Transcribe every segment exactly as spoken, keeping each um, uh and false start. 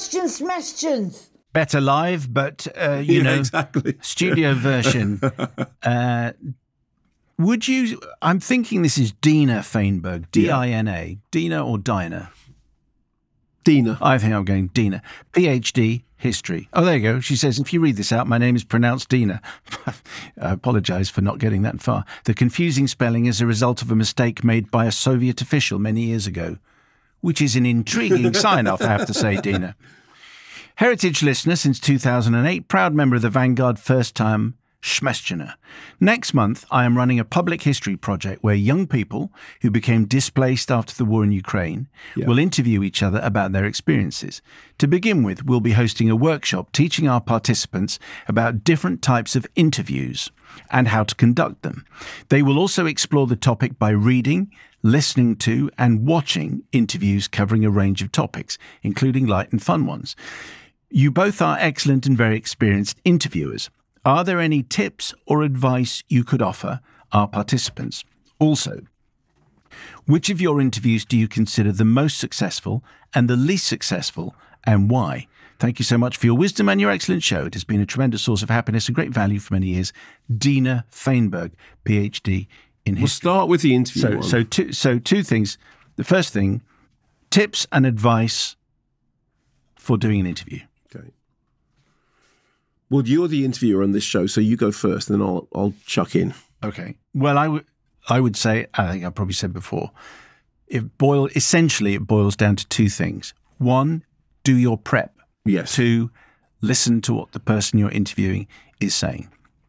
Questions, questions. Better live, but, uh, you yeah, know, exactly. studio version. uh, would you, I'm thinking this is Dina Feinberg, D I N A, yeah. Dina or Dinah? Dina. I think I'm going Dina. P H D, history. Oh, there you go. She says, if you read this out, my name is pronounced Dina. I apologise for not getting that far. The confusing spelling is a result of a mistake made by a Soviet official many years ago, which is an intriguing sign-off, I have to say, Dina. Heritage listener since two thousand eight, proud member of the Vanguard, first-time Schmestchener. Next month, I am running a public history project where young people who became displaced after the war in Ukraine yeah. will interview each other about their experiences. To begin with, we'll be hosting a workshop teaching our participants about different types of interviews and how to conduct them. They will also explore the topic by reading, listening to, and watching interviews covering a range of topics, including light and fun ones. You both are excellent and very experienced interviewers. Are there any tips or advice you could offer our participants? Also, which of your interviews do you consider the most successful and the least successful, and why? Thank you so much for your wisdom and your excellent show. It has been a tremendous source of happiness and great value for many years. Dina Feinberg, P H D in history. We'll start with the interview so, one. So two, so two things. The first thing, tips and advice for doing an interview. Okay. Well, you're the interviewer on this show, so you go first, and then I'll I'll chuck in. Okay. Well, I would I would say, I think I probably said before, it boil essentially it boils down to two things. One, do your prep. Yes. Two, listen to what the person you're interviewing is saying.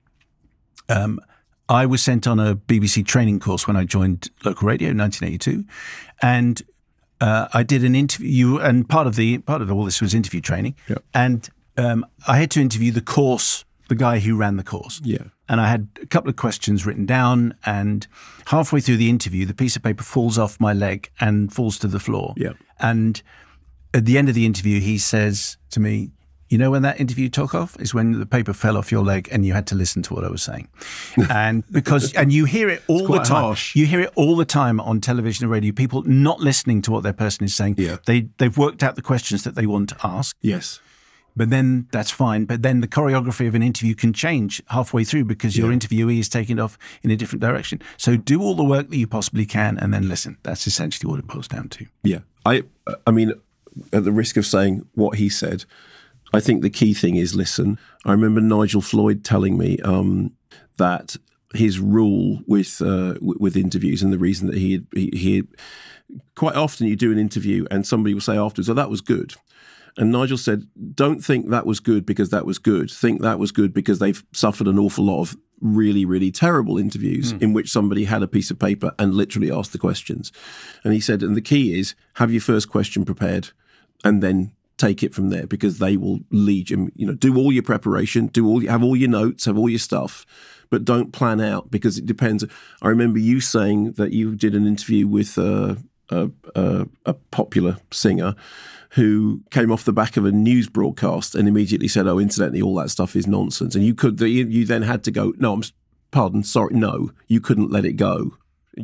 Um, I was sent on a B B C training course when I joined local radio in nineteen eighty-two, and uh, I did an interview. And part of the part of all this was interview training. Yep. And um, I had to interview the course, the guy who ran the course. Yeah. And I had a couple of questions written down. And halfway through the interview, the piece of paper falls off my leg and falls to the floor. Yeah. And at the end of the interview, he says to me, you know when that interview took off? Is when the paper fell off your leg and you had to listen to what I was saying. And because and you hear it all the time. Harsh. You hear it all the time on television and radio, people not listening to what their person is saying. Yeah. They, they've worked out the questions that they want to ask. Yes. But then that's fine. But then the choreography of an interview can change halfway through because your yeah. interviewee is taking it off in a different direction. So do all the work that you possibly can and then listen. That's essentially what it boils down to. Yeah. I I mean, at the risk of saying what he said, I think the key thing is listen. I remember Nigel Floyd telling me um, that his rule with uh, w- with interviews, and the reason that he had, he, he had, quite often you do an interview and somebody will say afterwards, "Oh, that was good." And Nigel said, don't think that was good because that was good. Think that was good because they've suffered an awful lot of really, really terrible interviews mm. in which somebody had a piece of paper and literally asked the questions. And he said, and the key is have your first question prepared and then take it from there because they will lead you. You know, do all your preparation, do all, have all your notes, have all your stuff, but don't plan out because it depends. I remember you saying that you did an interview with uh, a, a, a popular singer who came off the back of a news broadcast and immediately said, oh, incidentally, all that stuff is nonsense. And you could, you then had to go, no, I'm, pardon, sorry, no, you couldn't let it go.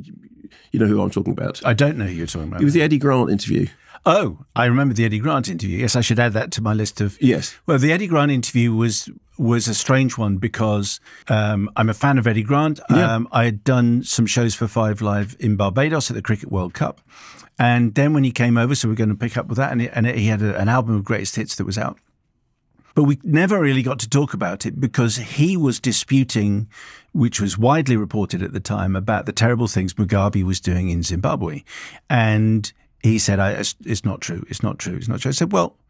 You know who I'm talking about? I don't know who you're talking about. It was the Eddie Grant interview. Oh, I remember the Eddie Grant interview. Yes, I should add that to my list of... Yes. Well, the Eddie Grant interview was was a strange one because um, I'm a fan of Eddie Grant. Yeah. Um, I had done some shows for Five Live in Barbados at the Cricket World Cup. And then when he came over, so we're going to pick up with that, and, it, and it, he had a, an album of greatest hits that was out. But we never really got to talk about it because he was disputing, which was widely reported at the time, about the terrible things Mugabe was doing in Zimbabwe. And he said, I, it's, it's not true, it's not true, it's not true. I said, well,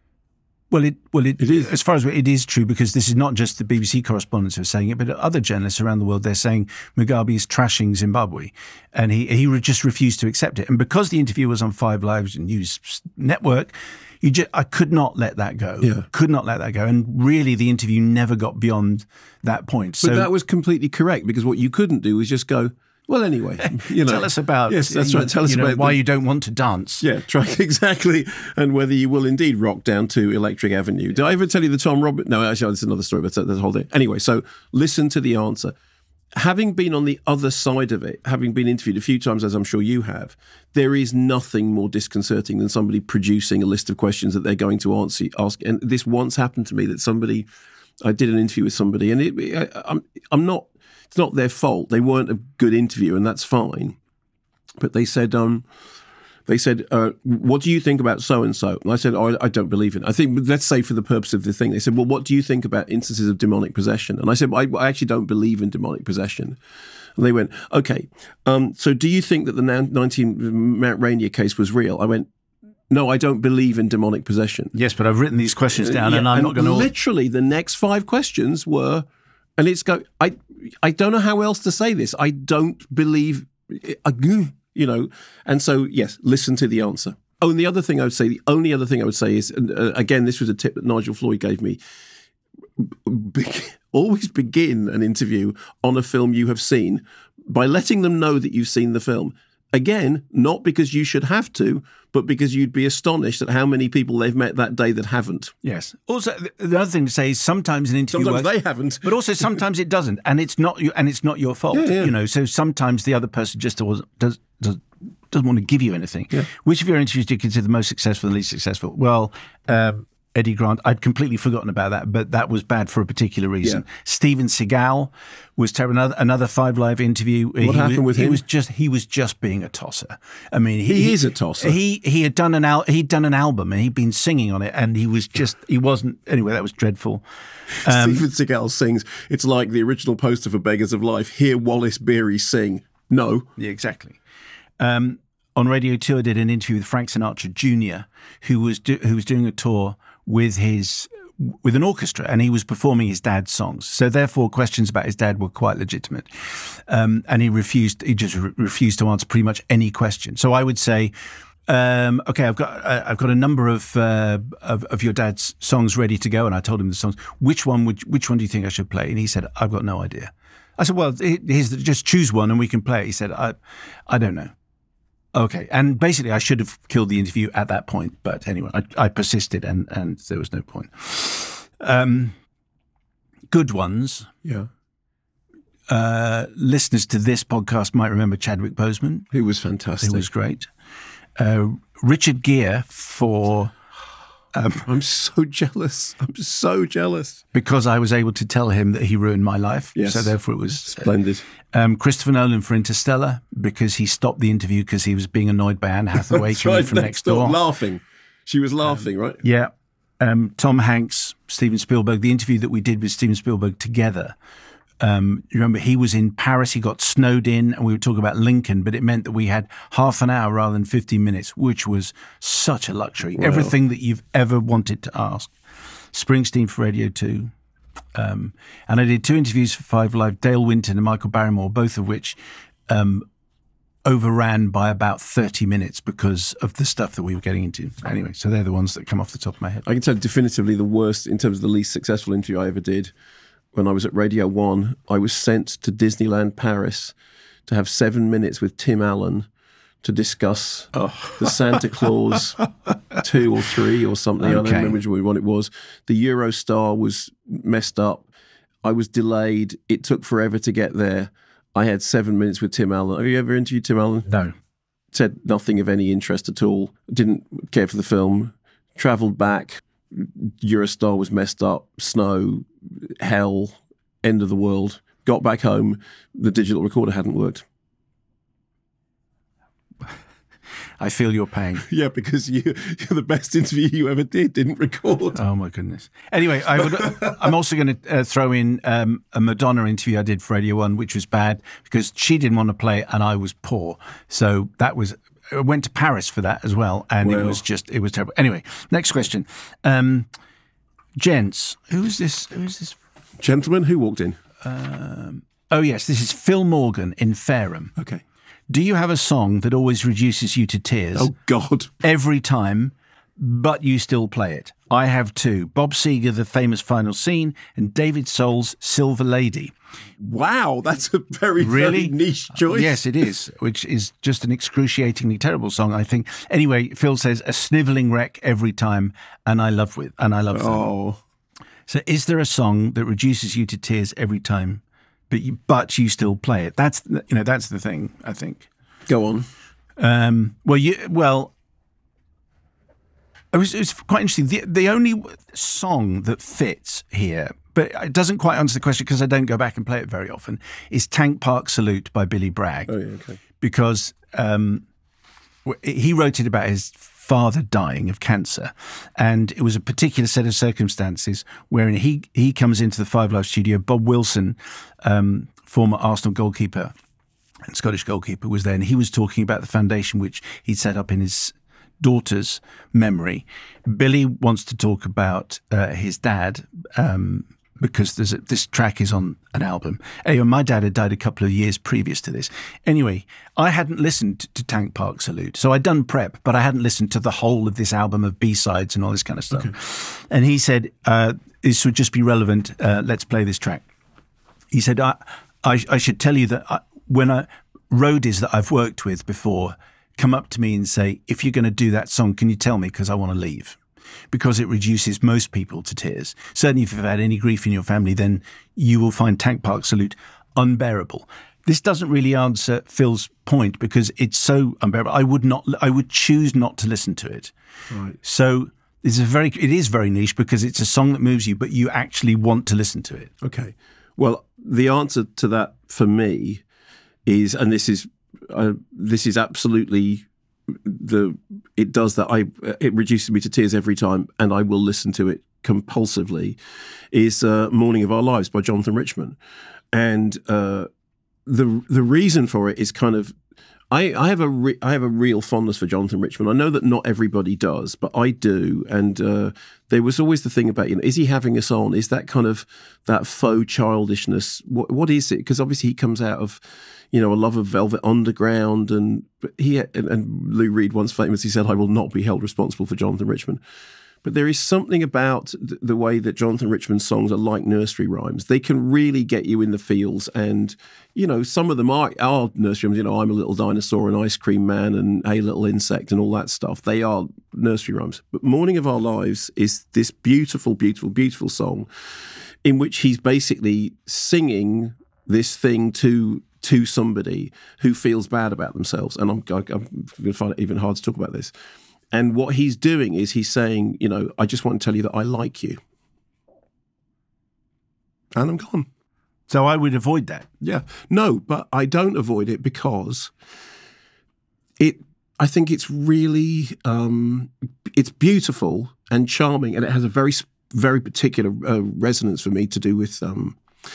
well, it, well, it, it is. As far as it is true, because this is not just the B B C correspondents who are saying it, but other journalists around the world, they're saying Mugabe is trashing Zimbabwe. And he, he just refused to accept it. And because the interview was on Five Live News Network, you just, I could not let that go. Yeah. Could not let that go. And really, the interview never got beyond that point. But so, that was completely correct because what you couldn't do was just go, well, anyway, you know. Tell us about yes, that's right. Tell us you know, about why the, you don't want to dance. Yeah, try exactly, and whether you will indeed rock down to Electric Avenue. Did I ever tell you the Tom Roberts? No, actually, that's another story. But that's the whole thing. Anyway, so listen to the answer. having been on the other side of it, having been interviewed a few times, as I'm sure you have, there is nothing more disconcerting than somebody producing a list of questions that they're going to answer, ask. And this once happened to me, that somebody, I did an interview with somebody, and it, I, I'm, I'm not, it's not their fault. They weren't a good interview, and that's fine. But they said, um, they said, uh, what do you think about so-and-so? And I said, oh, I, I don't believe it. I think, let's say for the purpose of the thing, they said, well, what do you think about instances of demonic possession? And I said, well, I, I actually don't believe in demonic possession. And they went, okay, um, so do you think that the nineteen Mount Rainier case was real? I went, no, I don't believe in demonic possession. Yes, but I've written these questions down, uh, yeah, and I'm and not going to... Literally, the next five questions were, and it's go, I, I don't know how else to say this. I don't believe... I, You know, and so, yes, listen to the answer. Oh, and the other thing I would say, the only other thing I would say is, and uh, again, this was a tip that Nigel Floyd gave me, be- always begin an interview on a film you have seen by letting them know that you've seen the film. Again, not because you should have to, but because you'd be astonished at how many people they've met that day that haven't. Yes. Also, the other thing to say is sometimes an interview sometimes works, they haven't, but also sometimes it doesn't, and it's not you, and it's not your fault. Yeah, yeah. You know, so sometimes the other person just does does, does doesn't want to give you anything. Yeah. Which of your interviews do you consider the most successful and least successful? Well, um, Eddie Grant, I'd completely forgotten about that, but that was bad for a particular reason. Yeah. Steven Seagal was terrible. Another, another Five Live interview. What he happened was, with he him? Was just he was just being a tosser. I mean, he, He is a tosser. He he had done an al- he'd done an album and he'd been singing on it, and he was just he wasn't anyway. That was dreadful. Um, Steven Seagal sings, it's like the original poster for Beggars of Life. Hear Wallace Beery sing. No. Yeah, exactly. Um, on Radio two, I did an interview with Frank Sinatra Junior, who was do- who was doing a tour with his with an orchestra, and he was performing his dad's songs. So therefore, questions about his dad were quite legitimate. Um, and he refused. He just re- refused to answer pretty much any question. So I would say, um, okay, I've got uh, I've got a number of, uh, of of your dad's songs ready to go, and I told him the songs. Which one would which one do you think I should play? And he said, I've got no idea. I said, well, here's the, just choose one and we can play it. He said, I I don't know. Okay. And basically I should have killed the interview at that point. But anyway, I, I persisted and, and there was no point. Um, good ones. Yeah. Uh, listeners to this podcast might remember Chadwick Boseman. Who was fantastic. Who was great. Uh, Richard Gere for... Um, I'm so jealous. I'm so jealous. Because I was able to tell him that he ruined my life. Yes. So therefore it was... Splendid. Uh, um, Christopher Nolan for Interstellar, because he stopped the interview because he was being annoyed by Anne Hathaway coming from next door. Laughing. She was laughing, um, right? Yeah. Um, Tom Hanks, Steven Spielberg, the interview that we did with Steven Spielberg together. Um, you remember he was in Paris, he got snowed in, and we were talking about Lincoln, but it meant that we had half an hour rather than fifteen minutes, which was such a luxury. Wow. Everything that you've ever wanted to ask. Springsteen for Radio two. Um, and I did two interviews for Five Live, Dale Winton and Michael Barrymore, both of which um, overran by about thirty minutes because of the stuff that we were getting into. Anyway, so they're the ones that come off the top of my head. I can tell definitively the worst, in terms of the least successful interview I ever did. When I was at Radio one, I was sent to Disneyland Paris to have seven minutes with Tim Allen to discuss oh. the Santa Claus two or three or something. Okay. I don't remember which one it was. The Eurostar was messed up. I was delayed. It took forever to get there. I had seven minutes with Tim Allen. Have you ever interviewed Tim Allen? No. Said nothing of any interest at all. Didn't care for the film. Travelled back. Eurostar was messed up. Snow, hell, end of the world. Got back home. The digital recorder hadn't worked. I feel your pain. Yeah, because you, you're the best interview you ever did, didn't record. Oh, my goodness. Anyway, I would, I'm also going to uh, throw in um, a Madonna interview I did for Radio one, which was bad because she didn't want to play and I was poor. So that was... I went to Paris for that as well, and well. it was just, it was terrible. Anyway, next question. Um, gents, who's this? Who's this? Gentleman, who walked in? Um, oh, yes, this is Phil Morgan in Fareham. Okay. Do you have a song that always reduces you to tears? Oh, God. Every time, but you still play it? I have two. Bob Seger, The Famous Final Scene, and David Soul's Silver Lady. Wow, that's a very, really? very niche choice. Yes, it is, which is just an excruciatingly terrible song, I think. Anyway, Phil says, a snivelling wreck every time, and I love with, and I love them. Oh. So is there a song that reduces you to tears every time but you, but you still play it. That's the- you know that's the thing. I think. Go on. Um, well, you well. It was, it was quite interesting. The, the only song that fits here, but it doesn't quite answer the question because I don't go back and play it very often, is Tank Park Salute by Billy Bragg. Oh, yeah, okay. Because um, he wrote it about his father dying of cancer. And it was a particular set of circumstances wherein he, he comes into the Five Live studio. Bob Wilson, um, former Arsenal goalkeeper and Scottish goalkeeper, was there. And he was talking about the foundation which he'd set up in his daughter's memory. Billy wants to talk about uh, his dad um, because there's a, this track is on an album. Anyway, my dad had died a couple of years previous to this. Anyway, I hadn't listened to Tank Park Salute. So I'd done prep, but I hadn't listened to the whole of this album of B-sides and all this kind of stuff. Okay. And he said, uh, this would just be relevant. Uh, let's play this track. He said, I, I, I should tell you that I, when I, roadies that I've worked with before come up to me and say, if you're going to do that song, can you tell me because I want to leave? Because it reduces most people to tears. Certainly if you've had any grief in your family, then you will find Tank Park Salute unbearable. This doesn't really answer Phil's point because it's so unbearable. I would not, I would choose not to listen to it. Right. So it's a very, it is very niche because it's a song that moves you, but you actually want to listen to it. Okay. Well, the answer to that for me is, and this is, Uh, this is absolutely the. It does that. I it reduces me to tears every time, and I will listen to it compulsively. Is uh, "Morning of Our Lives" by Jonathan Richman, and uh, the the reason for it is kind of. I, I have a re- I have a real fondness for Jonathan Richman. I know that not everybody does, but I do. And uh, there was always the thing about, you know, is he having us on? Is that kind of that faux childishness? What what is it? Because obviously he comes out of, you know, a love of Velvet Underground, and he and, and Lou Reed once famously said, "I will not be held responsible for Jonathan Richman." But there is something about th- the way that Jonathan Richman's songs are like nursery rhymes. They can really get you in the feels, and you know, some of them are, are nursery rhymes. You know, I'm a little dinosaur, an ice cream man, and a little insect, and all that stuff. They are nursery rhymes. But "Morning of Our Lives" is this beautiful, beautiful, beautiful song in which he's basically singing this thing to. to somebody who feels bad about themselves. And I'm, I'm going to find it even hard to talk about this. And what he's doing is he's saying, you know, I just want to tell you that I like you. And I'm gone. So I would avoid that. Yeah. No, but I don't avoid it because it, I think it's really, um, it's beautiful and charming, and it has a very, very particular uh, resonance for me to do with, um,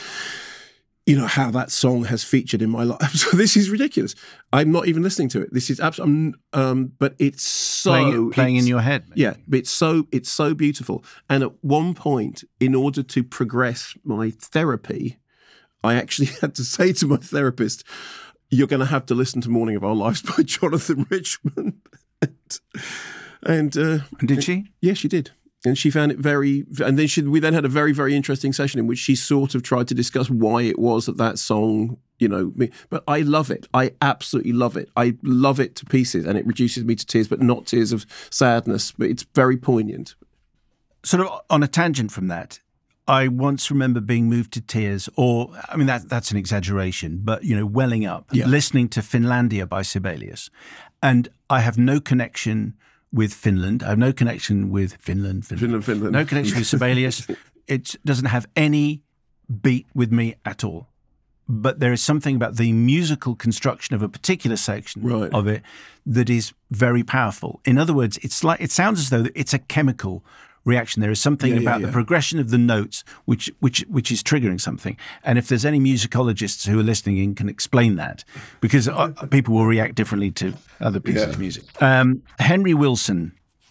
you know, how that song has featured in my life. So this is ridiculous. I'm not even listening to it. This is absolutely, um, but it's so playing, playing it's, in your head. Yeah, but it's so it's so beautiful. And at one point, in order to progress my therapy, I actually had to say to my therapist, "You're going to have to listen to "Morning of Our Lives" by Jonathan Richman." and and, uh, and did she? Yeah, she did. And she found it very, and then she, we then had a very, very interesting session in which she sort of tried to discuss why it was that that song, you know, me, but I love it. I absolutely love it. I love it to pieces, and it reduces me to tears, but not tears of sadness, but it's very poignant. Sort of on a tangent from that, I once remember being moved to tears, or, I mean, that that's an exaggeration, but, you know, welling up, Yeah. listening to Finlandia by Sibelius. And I have no connection with Finland. I have no connection with Finland. Finland, Finland, Finland. No connection with Sibelius. It doesn't have any beat with me at all. But there is something about the musical construction of a particular section Right. of it that is very powerful. In other words, it's like it sounds as though it's a chemical reaction. There is something Yeah, yeah, about yeah. the progression of the notes which which which is triggering something. And if there's any musicologists who are listening in, can explain that, because uh, people will react differently to other pieces Yeah. of music. Um, Henry Wilson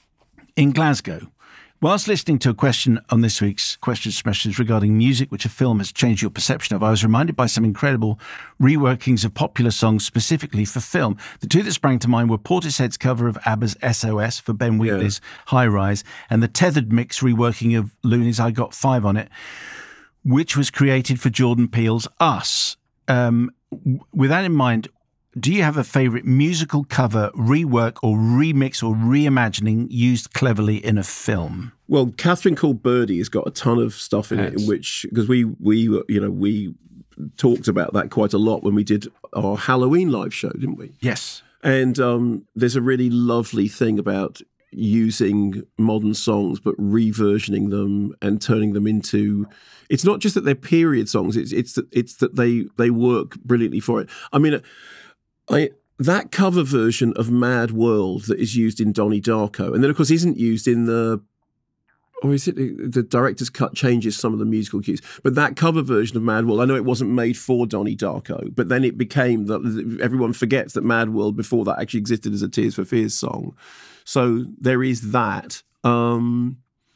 in Glasgow. Whilst listening to a question on this week's Questions Smashers regarding music which a film has changed your perception of, I was reminded by some incredible reworkings of popular songs specifically for film. The two that sprang to mind were Portishead's cover of ABBA's S O S for Ben Wheatley's High Rise, and the Tethered Mix reworking of Looney's I Got Five on It, which was created for Jordan Peele's Us. Um, with that in mind, do you have a favourite musical cover, rework or remix or reimagining used cleverly in a film? Well, Catherine Called Birdie has got a ton of stuff in it, Yes. in which, because we, we, you know, we talked about that quite a lot when we did our Halloween live show, didn't we? Yes. And um, there's a really lovely thing about using modern songs but reversioning them and turning them into. It's not just that they're period songs. It's it's that it's that they they work brilliantly for it. I mean, I that cover version of Mad World that is used in Donnie Darko, and then of course isn't used in the. Or is it the director's cut changes some of the musical cues? But that cover version of Mad World, I know it wasn't made for Donnie Darko, but then it became that everyone forgets that Mad World before that actually existed as a Tears for Fears song. So there is that. Um,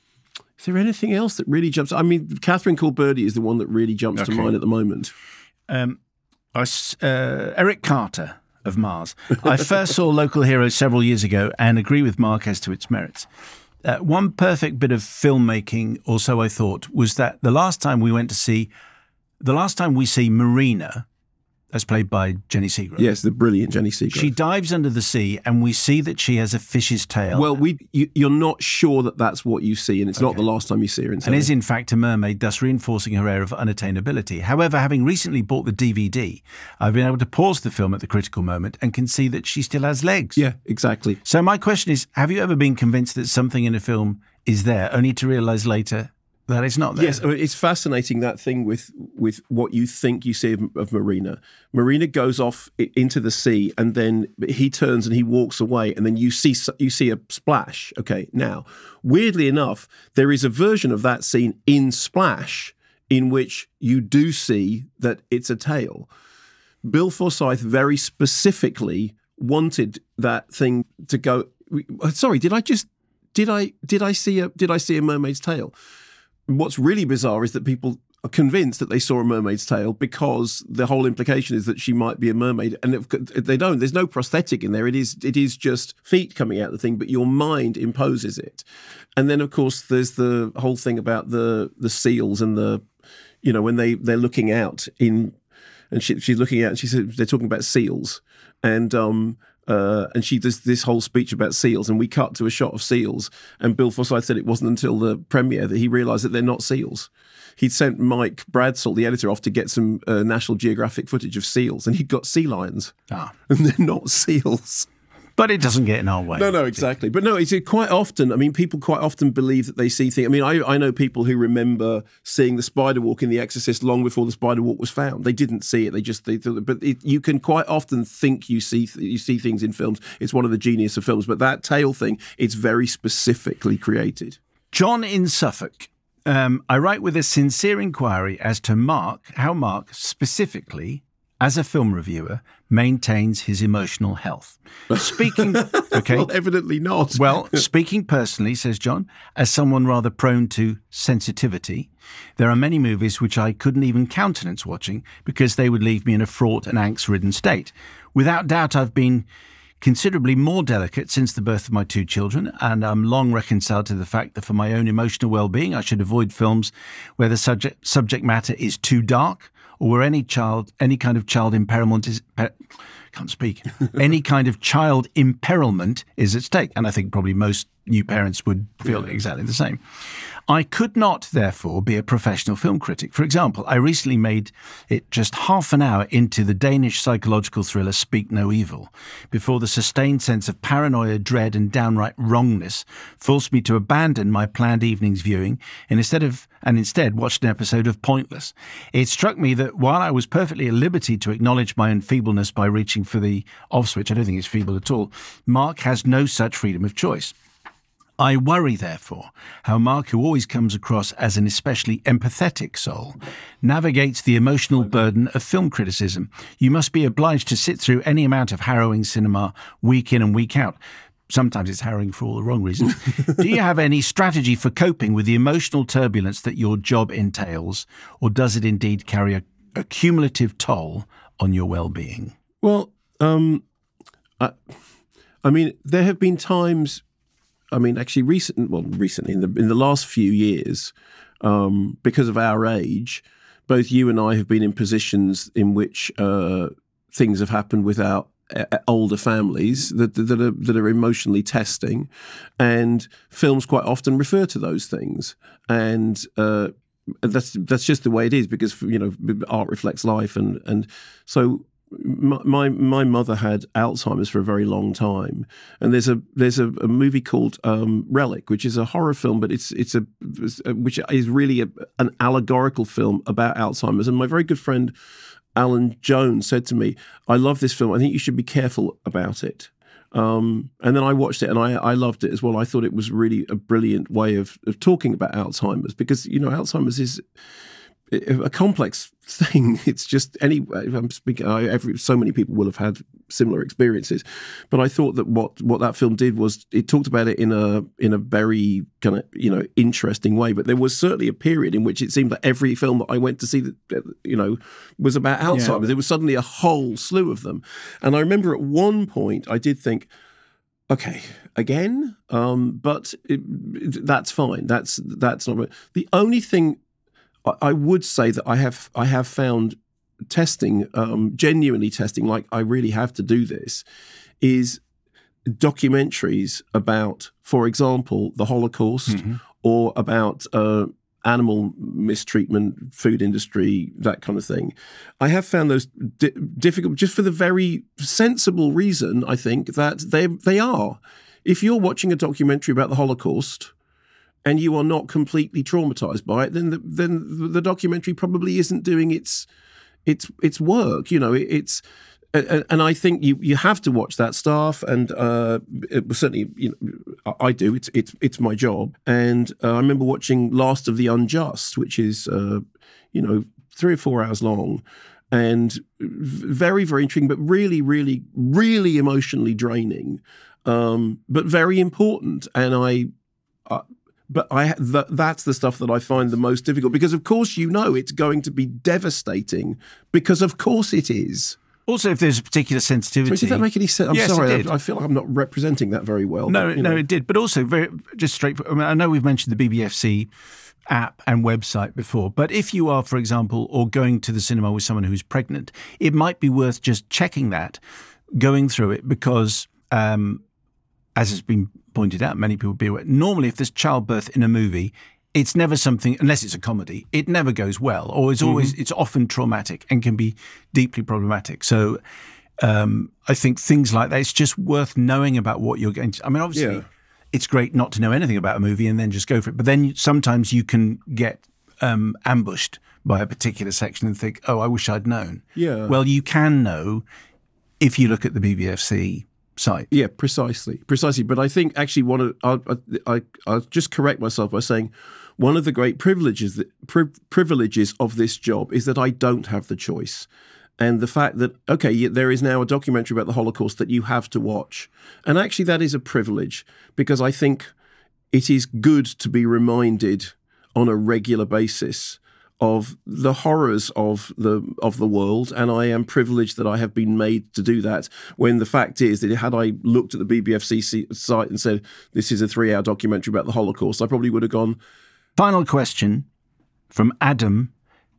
is there anything else that really jumps? I mean, Catherine Called Birdie is the one that really jumps okay. to mind at the moment. Um, I, uh, Eric Carter of Mars. I first saw Local Heroes several years ago and agree with Mark as to its merits. Uh, one perfect bit of filmmaking, also, I thought, was that the last time we went to see, the last time we see Marina, as played by Jenny Seagrove. Yes, the brilliant Jenny Seagrove. She dives under the sea, and we see that she has a fish's tail. Well, we you, you're not sure that that's what you see, and it's okay. not the last time you see her. In and is in fact a mermaid, thus reinforcing her air of unattainability. However, having recently bought the D V D, I've been able to pause the film at the critical moment and can see that she still has legs. Yeah, exactly. So my question is, have you ever been convinced that something in a film is there, only to realise later that it's not there? Yes, I mean, it's fascinating, that thing with with what you think you see of, of Marina. Marina goes off into the sea, and then he turns and he walks away, and then you see you see a splash. Okay, now, weirdly enough, there is a version of that scene in Splash in which you do see that it's a tail. Bill Forsyth very specifically wanted that thing to go. Sorry, did I just did I did I see a did I see a mermaid's tail? What's really bizarre is that people are convinced that they saw a mermaid's tail because the whole implication is that she might be a mermaid, and if they don't. There's no prosthetic in there. It is it is just feet coming out of the thing, but your mind imposes it. And then, of course, there's the whole thing about the the seals and the, you know, when they they're looking out in, and she, she's looking out, and she said they're talking about seals, and um. Uh, and she does this whole speech about seals, and we cut to a shot of seals. And Bill Forsyth said it wasn't until the premiere that he realised that they're not seals. He'd sent Mike Bradsell, the editor, off to get some uh, National Geographic footage of seals, and he'd got sea lions. Ah. And they're not seals. But it doesn't get in our way. No, no, exactly. But no, it's quite often, I mean, people quite often believe that they see things. I mean, I, I know people who remember seeing the spider walk in The Exorcist long before the spider walk was found. They didn't see it. They just, they thought, but it, you can quite often think you see you see things in films. It's one of the genius of films. But that tail thing, it's very specifically created. John in Suffolk. Um, I write with a sincere inquiry as to Mark, how Mark specifically, as a film reviewer, maintains his emotional health. Speaking, okay. Well, evidently not. Well, speaking personally, says John, as someone rather prone to sensitivity, there are many movies which I couldn't even countenance watching because they would leave me in a fraught and angst-ridden state. Without doubt, I've been considerably more delicate since the birth of my two children, and I'm long reconciled to the fact that for my own emotional well-being, I should avoid films where the subject subject matter is too dark, or where any child, any kind of child imperilment is, per, can't speak, any kind of child imperilment is at stake. And I think probably most new parents would feel yeah. exactly the same. I could not, therefore, be a professional film critic. For example, I recently made it just half an hour into the Danish psychological thriller Speak No Evil, before the sustained sense of paranoia, dread, and downright wrongness forced me to abandon my planned evening's viewing and instead of and instead watched an episode of Pointless. It struck me that while I was perfectly at liberty to acknowledge my own feebleness by reaching for the off switch, I don't think it's feeble at all, Mark has no such freedom of choice. I worry, therefore, how Mark, who always comes across as an especially empathetic soul, navigates the emotional burden of film criticism. You must be obliged to sit through any amount of harrowing cinema week in and week out. Sometimes it's harrowing for all the wrong reasons. Do you have any strategy for coping with the emotional turbulence that your job entails, or does it indeed carry a, a cumulative toll on your well-being? Well, um, I, I mean, there have been times... I mean, actually, recent, well, recently, in the in the last few years, um, because of our age, both you and I have been in positions in which uh, things have happened with our uh, older families that that are that are emotionally testing, and films quite often refer to those things. And uh, that's that's just the way it is, because you know art reflects life, and and so my my, my mother had Alzheimer's for a very long time, and there's a there's a, a movie called um, Relic, which is a horror film, but it's it's a which is really a, an allegorical film about Alzheimer's. And my very good friend Alan Jones said to me, "I love this film. I think you should be careful about it." Um, and then I watched it and I, I loved it as well. I thought it was really a brilliant way of, of talking about Alzheimer's, because, you know, Alzheimer's is a complex thing. It's just any, I'm speaking, I, every, so many people will have had similar experiences. But I thought that what, what that film did was it talked about it in a, in a very kind of, you know, interesting way. But there was certainly a period in which it seemed that every film that I went to see that, you know, was about Alzheimer's. Yeah. There was suddenly a whole slew of them. And I remember at one point I did think, okay, again, um, but it, it, that's fine. That's, that's not, the only thing I would say that I have I have found testing, um, genuinely testing, like I really have to do this, is documentaries about, for example, the Holocaust, mm-hmm. or about uh, animal mistreatment, food industry, that kind of thing. I have found those di- difficult, just for the very sensible reason, I think, that they they are. If you're watching a documentary about the Holocaust and you are not completely traumatized by it, then the, then the documentary probably isn't doing its its its work. You know, it, it's and, and I think you you have to watch that stuff, and uh, it was certainly, you know, I do. It's it's it's my job, and uh, I remember watching Last of the Unjust, which is uh, you know three or four hours long, and very very intriguing, but really really really emotionally draining, um, but very important, and I. I But I th- that's the stuff that I find the most difficult, because, of course, you know it's going to be devastating, because, of course, it is. Also, if there's a particular sensitivity. So did that make any sense? I'm yes, sorry. It did. I, I feel like I'm not representing that very well. No, but, you no, know. it did. But also, very just straight. I, mean, I know we've mentioned the B B F C app and website before, but if you are, for example, or going to the cinema with someone who's pregnant, it might be worth just checking that, going through it, because. Um, As has been pointed out, many people be aware. Normally, if there's childbirth in a movie, it's never something, unless it's a comedy, it never goes well, or it's always, mm-hmm. it's often traumatic and can be deeply problematic. So um, I think things like that, it's just worth knowing about what you're going to. I mean, obviously, yeah. It's great not to know anything about a movie and then just go for it. But then sometimes you can get um, ambushed by a particular section and think, oh, I wish I'd known. Yeah. Well, you can know if you look at the B B F C site. Yeah, precisely, precisely. But I think actually one of I, I, I'll just correct myself by saying one of the great privileges that, pri- privileges of this job is that I don't have the choice, and the fact that okay, there is now a documentary about the Holocaust that you have to watch, and actually that is a privilege, because I think it is good to be reminded on a regular basis of the horrors of the of the world, and I am privileged that I have been made to do that, when the fact is that had I looked at the B B F C site and said this is a three-hour documentary about the Holocaust, I probably would have gone. Final question from Adam.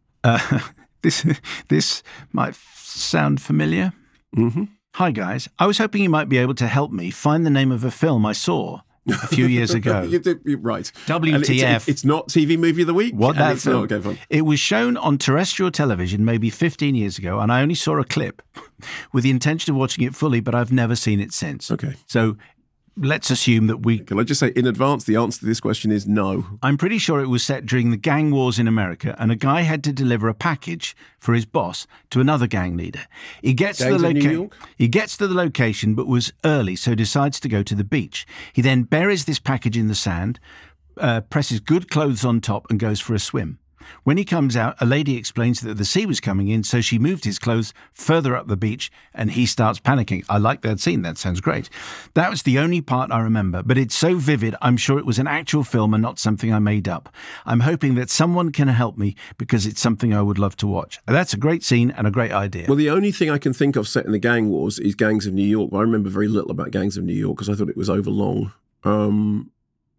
Uh, this this might sound familiar. Mm-hmm. Hi guys, I was hoping you might be able to help me find the name of a film I saw a few years ago. Right. W T F. It's, it's not T V Movie of the Week. What that film? Okay, fine. It was shown on terrestrial television maybe fifteen years ago, and I only saw a clip with the intention of watching it fully, but I've never seen it since. Okay. So let's assume that we... Can I just say in advance, the answer to this question is no. I'm pretty sure it was set during the gang wars in America, and a guy had to deliver a package for his boss to another gang leader. He gets to the location. He gets to the location, but was early, so decides to go to the beach. He then buries this package in the sand, uh, presses good clothes on top, and goes for a swim. When he comes out, a lady explains that the sea was coming in, so she moved his clothes further up the beach, and he starts panicking. I like that scene. That sounds great. That was the only part I remember, but it's so vivid, I'm sure it was an actual film and not something I made up. I'm hoping that someone can help me, because it's something I would love to watch. That's a great scene and a great idea. Well, the only thing I can think of set in the gang wars is Gangs of New York. I remember very little about Gangs of New York because I thought it was overlong. Um...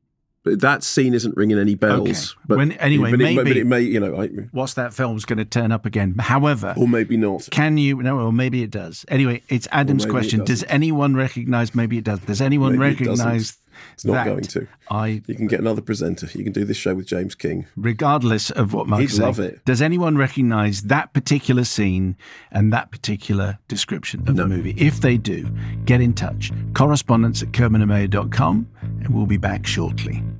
That scene isn't ringing any bells. Okay. But, when, anyway, but it, maybe but it may, you know, I, what's that film's going to turn up again. However, or maybe not. Can you? No, or maybe it does. Anyway, it's Adam's question. Does anyone recognise? Maybe it does. Does anyone maybe recognise It's not that going to. I, You can get another presenter. You can do this show with James King. regardless of what Mark's He'd saying, love it. does anyone recognise that particular scene and that particular description of the movie? If they do, get in touch. Correspondence at kerman and mayer dot com, and we'll be back shortly.